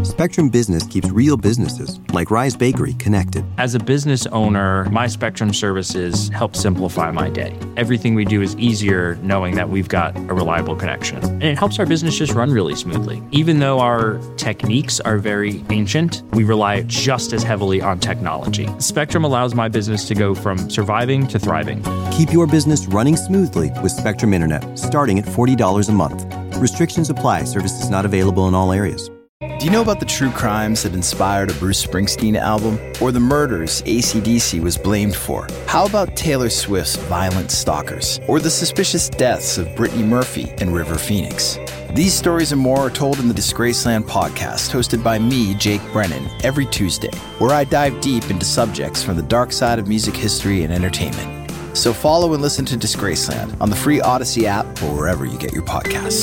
Spectrum Business keeps real businesses, like Rise Bakery, connected. As a business owner, my Spectrum services help simplify my day. Everything we do is easier knowing that we've got a reliable connection. And it helps our business just run really smoothly. Even though our techniques are very ancient, we rely just as heavily on technology. Spectrum allows my business to go from surviving to thriving. Keep your business running smoothly with Spectrum Internet, starting at $40 a month. Restrictions apply. Services not available in all areas. Do you know about the true crimes that inspired a Bruce Springsteen album? Or the murders AC/DC was blamed for? How about Taylor Swift's Violent Stalkers? Or the suspicious deaths of Brittany Murphy and River Phoenix? These stories and more are told in the Disgraceland podcast, hosted by me, Jake Brennan, every Tuesday, where I dive deep into subjects from the dark side of music history and entertainment. So follow and listen to Disgraceland on the free Odyssey app or wherever you get your podcasts.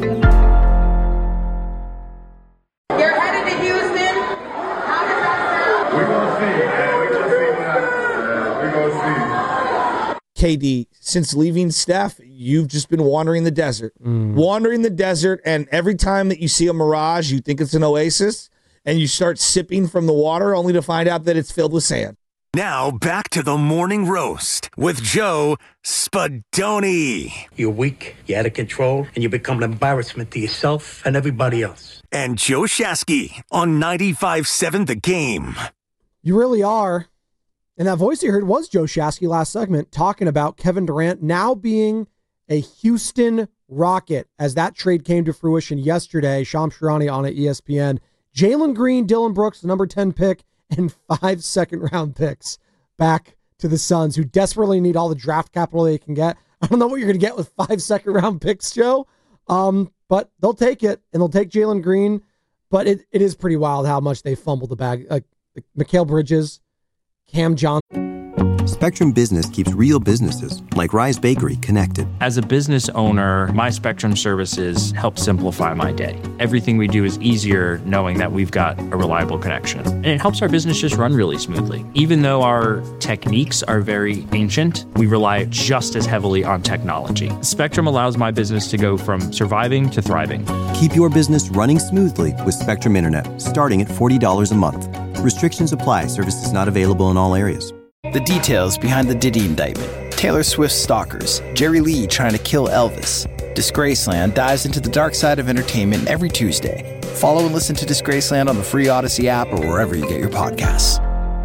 You're headed to Houston. How does that sound? We're going to see. We're going to see. KD, since leaving Steph, you've just been wandering the desert. Wandering the desert, and every time that you see a mirage, you think it's an oasis, and you start sipping from the water only to find out that it's filled with sand. Now back to the morning roast with Joe Spadoni. You're weak, you're out of control, and you become an embarrassment to yourself and everybody else. And Joe Shasky on 95.7 The Game. You really are. And that voice you heard was Joe Shasky last segment talking about Kevin Durant now being a Houston Rocket as that trade came to fruition yesterday. Shams Charania on ESPN. Jalen Green, Dillon Brooks, the number 10 pick, and 5 second-round picks back to the Suns, who desperately need all the draft capital they can get. I don't know what you're going to get with 5 second-round picks, Joe, but they'll take it, and they'll take Jalen Green. But it is pretty wild how much they fumbled the bag. Like Mikal Bridges, Cam Johnson. Spectrum Business keeps real businesses, like Rise Bakery, connected. As a business owner, my Spectrum services help simplify my day. Everything we do is easier knowing that we've got a reliable connection. And it helps our business just run really smoothly. Even though our techniques are very ancient, we rely just as heavily on technology. Spectrum allows my business to go from surviving to thriving. Keep your business running smoothly with Spectrum Internet, starting at $40 a month. Restrictions apply. Services not available in all areas. The details behind the Diddy indictment, Taylor Swift's stalkers, Jerry Lee trying to kill Elvis. Disgraceland dives into the dark side of entertainment every Tuesday. Follow and listen to Disgraceland on the free Odyssey app or wherever you get your podcasts.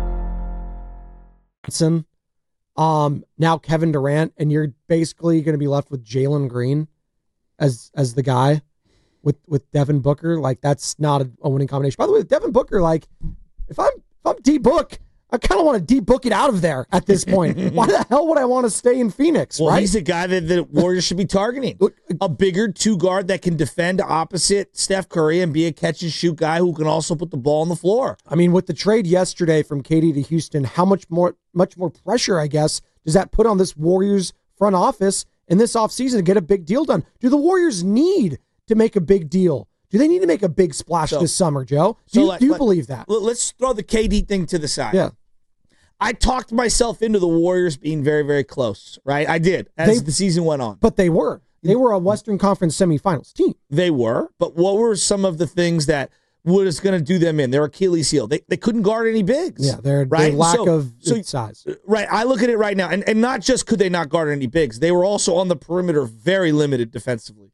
Now Kevin Durant, and you're basically going to be left with Jalen Green as the guy with Devin Booker. Like, that's not a winning combination. By the way, with Devin Booker, like, if I'm D-Book, I kind of want to de-book it out of there at this point. Why the hell would I want to stay in Phoenix, Well, right? he's the guy that the Warriors should be targeting. A bigger two-guard that can defend opposite Steph Curry and be a catch-and-shoot guy who can also put the ball on the floor. I mean, with the trade yesterday from KD to Houston, how much more pressure, I guess, does that put on this Warriors front office in this offseason to get a big deal done? Do the Warriors need to make a big deal? Do they need to make a big splash this summer, Joe? Do you believe that? Let's throw the KD thing to the side. Yeah. I talked myself into the Warriors being very, very close, right? I did, as the season went on. But they were. They were a Western Conference semifinals team. They were, but what were some of the things that was going to do them in? Their Achilles heel. They couldn't guard any bigs. Yeah, their right? lack of size. Right, I look at it right now, and not just could they not guard any bigs, they were also on the perimeter very limited defensively.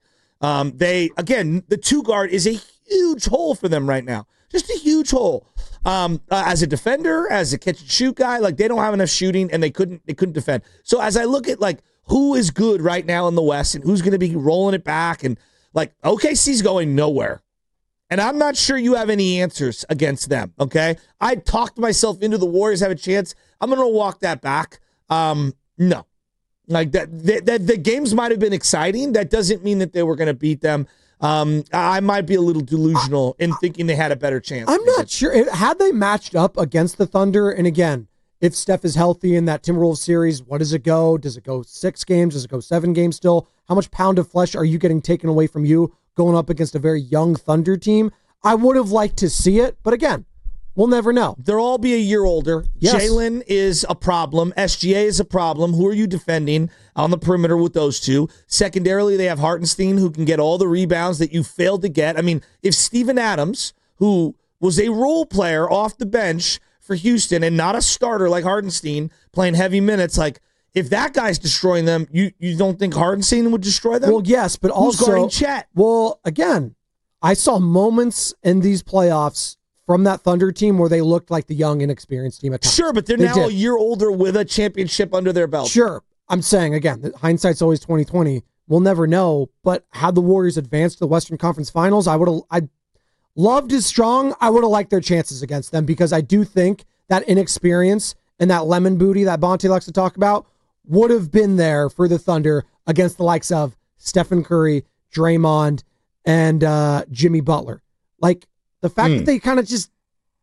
The two guard is a huge hole for them right now. Just a huge hole. As a defender, as a catch and shoot guy, like, they don't have enough shooting and they couldn't defend. So as I look at, like, who is good right now in the West and who's going to be rolling it back, and, like, OKC's going nowhere. And I'm not sure you have any answers against them, okay? I talked myself into the Warriors have a chance. I'm going to walk that back. No. Like, the games might have been exciting. That doesn't mean that they were going to beat them. I might be a little delusional in thinking they had a better chance. I'm not sure. Had they matched up against the Thunder, and again, if Steph is healthy in that Timberwolves series, what does it go? Does it go 6 games? Does it go 7 games still? How much pound of flesh are you getting taken away from you going up against a very young Thunder team? I would have liked to see it, but again, we'll never know. They'll all be a year older. Yes. Jalen is a problem. SGA is a problem. Who are you defending on the perimeter with those two? Secondarily, they have Hartenstein, who can get all the rebounds that you failed to get. I mean, if Steven Adams, who was a role player off the bench for Houston and not a starter like Hartenstein playing heavy minutes, like if that guy's destroying them, you don't think Hartenstein would destroy them? Well, yes, but who's also guarding Chet? Well, again, I saw moments in these playoffs from that Thunder team where they looked like the young, inexperienced team at times. Sure, but they're now a year older with a championship under their belt. Sure. I'm saying, again, that hindsight's always 20/20. We'll never know. But had the Warriors advanced to the Western Conference Finals, I loved is strong. I would have liked their chances against them because I do think that inexperience and that lemon booty that Bonte likes to talk about would have been there for the Thunder against the likes of Stephen Curry, Draymond, and Jimmy Butler. Like, the fact that they kind of just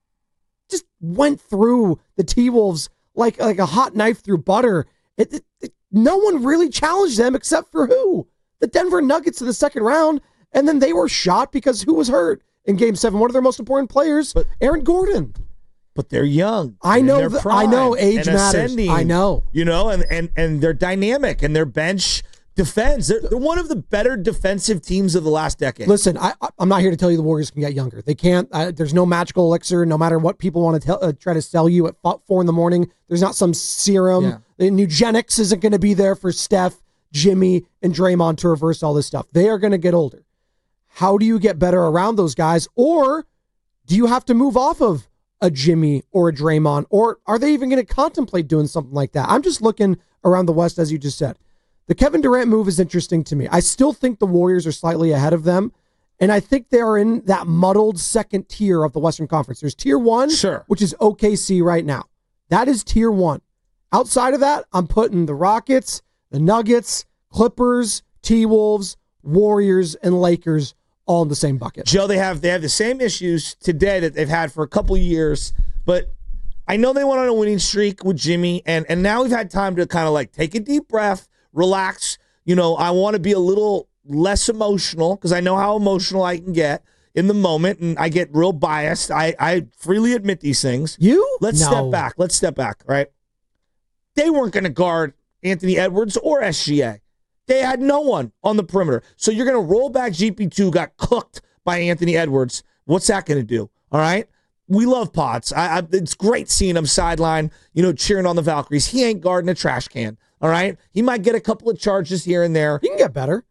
went through the T-Wolves like a hot knife through butter, no one really challenged them except for who? The Denver Nuggets in the second round, and then they were shot because who was hurt in Game 7? One of their most important players, Aaron Gordon. But they're young. I know. I know. Age matters. I know. You know, and they're dynamic, and their bench defends. They're one of the better defensive teams of the last decade. Listen, I'm not here to tell you the Warriors can get younger. They can't. There's no magical elixir. No matter what people want to try to sell you at 4 a.m, there's not some serum. Yeah. The Nugenics isn't going to be there for Steph, Jimmy, and Draymond to reverse all this stuff. They are going to get older. How do you get better around those guys? Or do you have to move off of a Jimmy or a Draymond? Or are they even going to contemplate doing something like that? I'm just looking around the West, as you just said. The Kevin Durant move is interesting to me. I still think the Warriors are slightly ahead of them, and I think they are in that muddled second tier of the Western Conference. There's tier 1, sure, which is OKC right now. That is tier 1. Outside of that, I'm putting the Rockets, the Nuggets, Clippers, T-Wolves, Warriors, and Lakers all in the same bucket. Joe, they have the same issues today that they've had for a couple years, but I know they went on a winning streak with Jimmy, and now we've had time to kind of like take a deep breath, relax. You know, I want to be a little less emotional because I know how emotional I can get in the moment, and I get real biased. I freely admit these things. Let's step back. Let's step back, right? They weren't going to guard Anthony Edwards or SGA. They had no one on the perimeter. So you're going to roll back GP2, got cooked by Anthony Edwards. What's that going to do? All right? We love Potts. It's great seeing him sideline, cheering on the Valkyries. He ain't guarding a trash can. All right? He might get a couple of charges here and there. He can get better.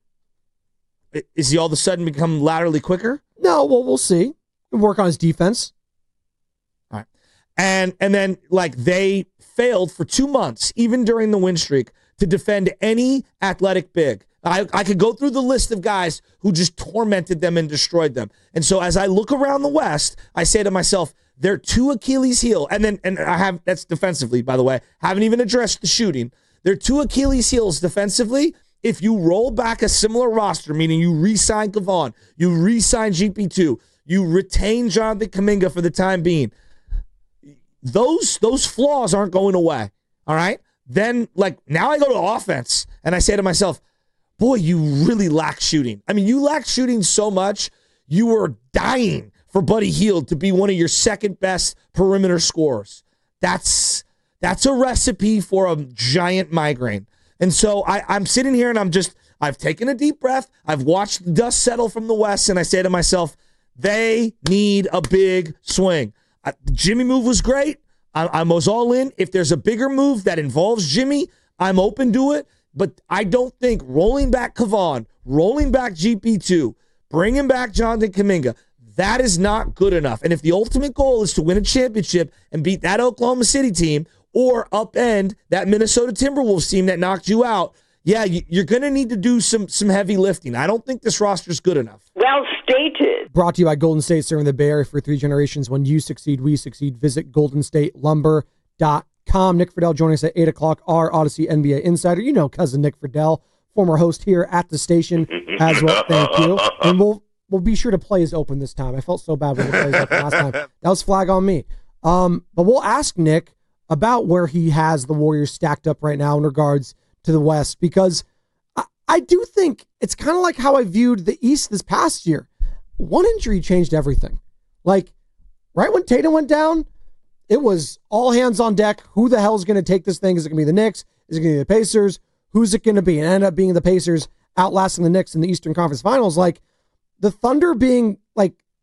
Is he all of a sudden become laterally quicker? No, well, we'll see. He'll work on his defense. All right. And then, they failed for 2 months, even during the win streak, to defend any athletic big. I could go through the list of guys who just tormented them and destroyed them. And so as I look around the West, I say to myself, they're 2 Achilles heel. And I have, that's defensively, by the way, haven't even addressed the shooting. They're 2 Achilles heels defensively. If you roll back a similar roster, meaning you re-sign Kevon, you re-sign GP2, you retain Jonathan Kuminga for the time being, those flaws aren't going away. All right? Then, now I go to offense, and I say to myself, boy, you really lack shooting. I mean, you lack shooting so much, you were dying for Buddy Hield to be one of your second best perimeter scorers. That's a recipe for a giant migraine. And so I'm sitting here, and I've taken a deep breath. I've watched the dust settle from the West, and I say to myself, they need a big swing. The Jimmy move was great. I was all in. If there's a bigger move that involves Jimmy, I'm open to it. But I don't think rolling back Kevon, rolling back GP2, bringing back Jonathan Kuminga, that is not good enough. And if the ultimate goal is to win a championship and beat that Oklahoma City team or upend that Minnesota Timberwolves team that knocked you out, yeah, you're going to need to do some heavy lifting. I don't think this roster is good enough. Well stated. Brought to you by Golden State, serving the Bay Area for 3 generations. When you succeed, we succeed. Visit GoldenStateLumber.com. Nick Friedel joining us at 8 o'clock, our Odyssey NBA Insider. You know cousin Nick Friedel, former host here at the station as well. Thank you. And we'll be sure to play his open this time. I felt so bad when we played his open last time. That was flag on me. But we'll ask Nick about where he has the Warriors stacked up right now in regards to the West, because I do think it's kind of like how I viewed the East this past year. One injury changed everything. Right when Tatum went down, it was all hands on deck. Who the hell is going to take this thing? Is it going to be the Knicks? Is it going to be the Pacers? Who's it going to be? And it ended up being the Pacers outlasting the Knicks in the Eastern Conference Finals. The Thunder being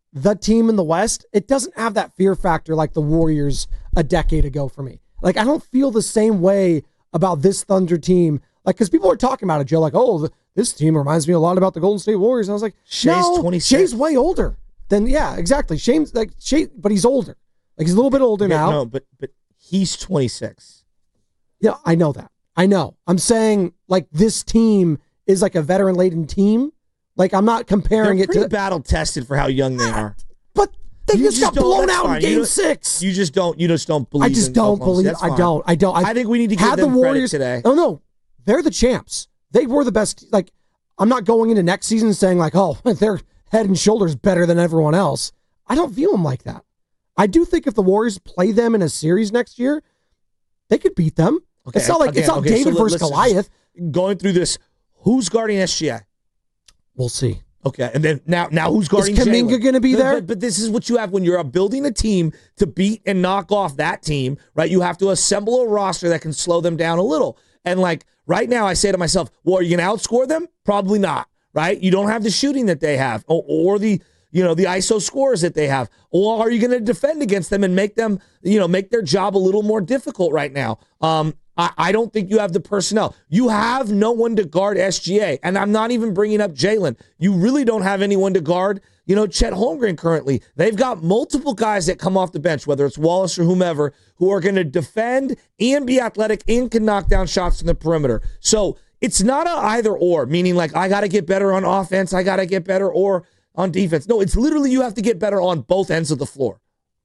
the team in the West, it doesn't have that fear factor like the Warriors a decade ago for me. Like, I don't feel the same way about this Thunder team. Like, because people are talking about it, Joe, like, oh, this team reminds me a lot about the Golden State Warriors. And I was like, Shea's 26. Shea's way older than, yeah, exactly. But he's older. Like, he's a little bit older now. No, but he's 26. Yeah, I know that. I know. I'm saying, like, this team is like a veteran-laden team. Like, I'm not comparing They're it to battle-tested for how young they are. But they just got blown out in Game 6. You just don't believe. I just don't believe. I don't. I think we need to give them the Warriors credit today. Oh no, they're the champs. They were the best. Like, I'm not going into next season saying like, oh, they're head and shoulders better than everyone else. I don't view them like that. I do think if the Warriors play them in a series next year, they could beat them. Okay, it's not like it's not David versus Goliath. Going through this, who's guarding SGA? We'll see. Okay, and then now who's guarding Is Kuminga going to be there? But this is what you have when you're building a team to beat and knock off that team, right? You have to assemble a roster that can slow them down a little. And like right now, I say to myself, well, are you going to outscore them? Probably not, right? You don't have the shooting that they have or the the ISO scores that they have. Or are you going to defend against them and make them, make their job a little more difficult right now? I don't think you have the personnel. You have no one to guard SGA. And I'm not even bringing up Jalen. You really don't have anyone to guard, Chet Holmgren currently. They've got multiple guys that come off the bench, whether it's Wallace or whomever, who are going to defend and be athletic and can knock down shots from the perimeter. So it's not a either or, meaning like I got to get better on offense, I got to get better or on defense. No, it's literally you have to get better on both ends of the floor.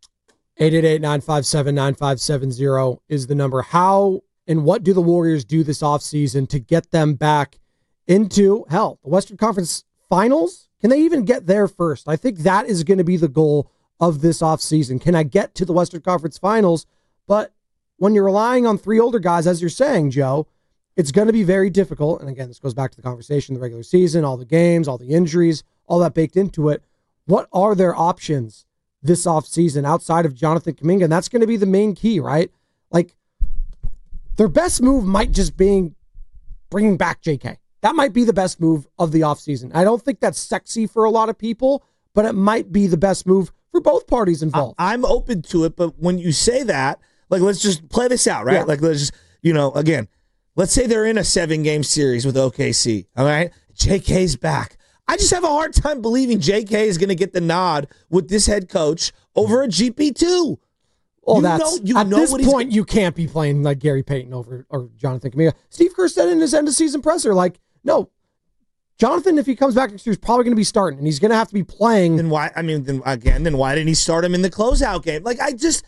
888-957-9570 is the number. How and what do the Warriors do this offseason to get them back into, the Western Conference Finals? Can they even get there first? I think that is going to be the goal of this offseason. Can I get to the Western Conference Finals? But when you're relying on three older guys, as you're saying, Joe, it's going to be very difficult. And again, this goes back to the conversation, the regular season, all the games, all the injuries, all that baked into it. What are their options this offseason outside of Jonathan Kuminga? And that's going to be the main key, right? Like, their best move might just be bringing back JK. That might be the best move of the offseason. I don't think that's sexy for a lot of people, but it might be the best move for both parties involved. I'm open to it, but when you say that, like, let's just play this out, right? Yeah. Like, let's just, again, let's say they're in a 7-game series with OKC, all right? JK's back. I just have a hard time believing JK is going to get the nod with this head coach over a GP2. Well, at this point, you can't be playing like Gary Payton or Jonathan Kuminga. Steve Kerr said in his end-of-season presser, like, no, Jonathan, if he comes back next year, is probably going to be starting, and he's going to have to be playing. Then why? Then why didn't he start him in the closeout game? Like,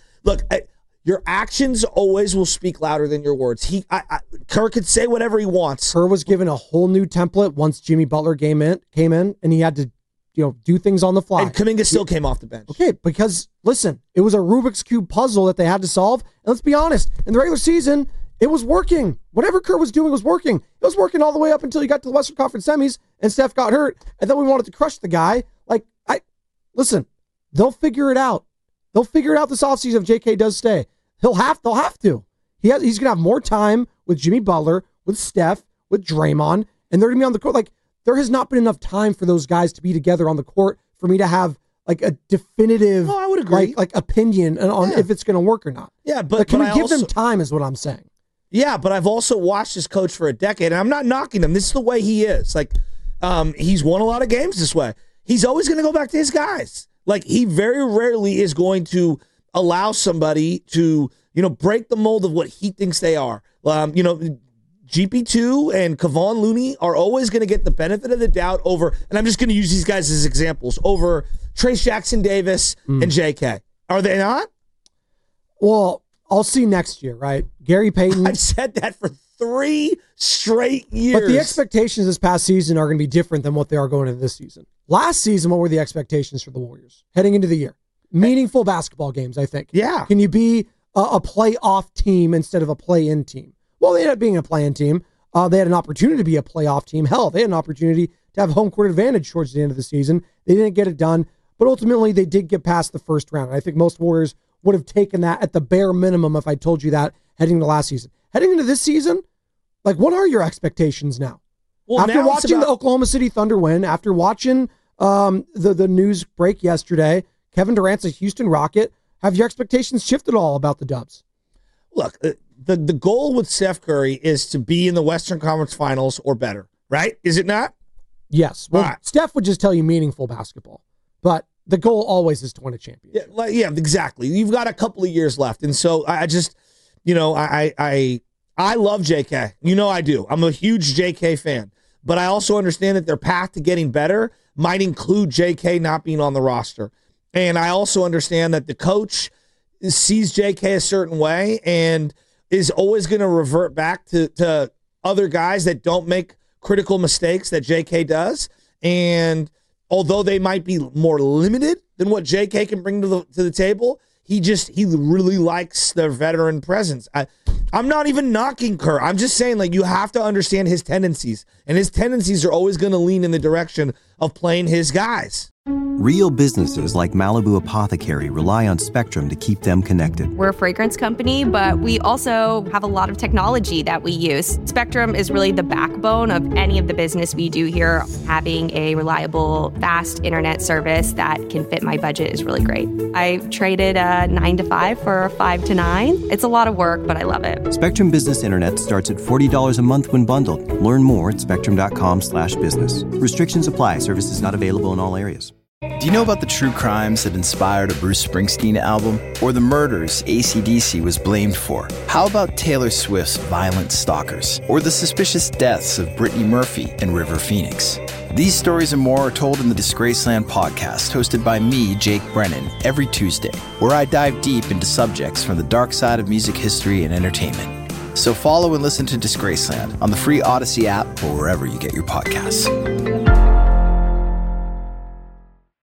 your actions always will speak louder than your words. Kerr could say whatever he wants. Kerr was given a whole new template once Jimmy Butler came in, and he had to do things on the fly. And Kuminga still came off the bench. Okay, because, listen, it was a Rubik's Cube puzzle that they had to solve. And let's be honest, in the regular season, it was working. Whatever Kerr was doing was working. It was working all the way up until he got to the Western Conference semis and Steph got hurt. And then we wanted to crush the guy. Listen, they'll figure it out. They'll figure it out this offseason if JK does stay. They'll have to. He's going to have more time with Jimmy Butler, with Steph, with Draymond, and they're going to be on the court. Like, there has not been enough time for those guys to be together on the court for me to have like a definitive, I would agree, like opinion on if it's going to work or not. Yeah, but can we give them time? Is what I'm saying. Yeah, but I've also watched this coach for a decade, and I'm not knocking him. This is the way he is. Like, he's won a lot of games this way. He's always going to go back to his guys. Like, he very rarely is going to allow somebody to break the mold of what he thinks they are. GP2 and Kevon Looney are always going to get the benefit of the doubt over, and I'm just going to use these guys as examples, over Trace Jackson-Davis and JK. Are they not? Well, I'll see next year, right? Gary Payton. I've said that for 3 straight years. But the expectations this past season are going to be different than what they are going into this season. Last season, what were the expectations for the Warriors heading into the year? Meaningful basketball games, I think. Yeah. Can you be a playoff team instead of a play-in team? Well, they ended up being a play-in team. They had an opportunity to be a playoff team. Hell, they had an opportunity to have home court advantage towards the end of the season. They didn't get it done, but ultimately they did get past the first round. I think most Warriors would have taken that at the bare minimum if I told you that heading into last season. Heading into this season, like, what are your expectations now? Well, after watching the Oklahoma City Thunder win, after watching the news break yesterday. Kevin Durant's a Houston Rocket. Have your expectations shifted at all about the Dubs? Look, the goal with Steph Curry is to be in the Western Conference Finals or better, right? Is it not? Yes. Well, right. Steph would just tell you meaningful basketball, but the goal always is to win a championship. Yeah, exactly. You've got a couple of years left. And so I just, I love JK. I do. I'm a huge JK fan. But I also understand that their path to getting better might include JK not being on the roster. And I also understand that the coach sees JK a certain way and is always going to revert back to other guys that don't make critical mistakes that JK does. And although they might be more limited than what JK can bring to the table, he really likes their veteran presence. I'm not even knocking Kerr. I'm just saying, you have to understand his tendencies. And his tendencies are always going to lean in the direction of playing his guys. Real businesses like Malibu Apothecary rely on Spectrum to keep them connected. We're a fragrance company, but we also have a lot of technology that we use. Spectrum is really the backbone of any of the business we do here. Having a reliable, fast internet service that can fit my budget is really great. I traded a 9 to 5 for a 5 to 9. It's a lot of work, but I love it. Spectrum Business Internet starts at $40 a month when bundled. Learn more at spectrum.com/business. Restrictions apply. Services not available in all areas. Do you know about the true crimes that inspired a Bruce Springsteen album? Or the murders AC/DC was blamed for? How about Taylor Swift's Violent Stalkers? Or the suspicious deaths of Brittany Murphy and River Phoenix? These stories and more are told in the Disgraceland podcast, hosted by me, Jake Brennan, every Tuesday, where I dive deep into subjects from the dark side of music history and entertainment. So follow and listen to Disgraceland on the free Odyssey app or wherever you get your podcasts.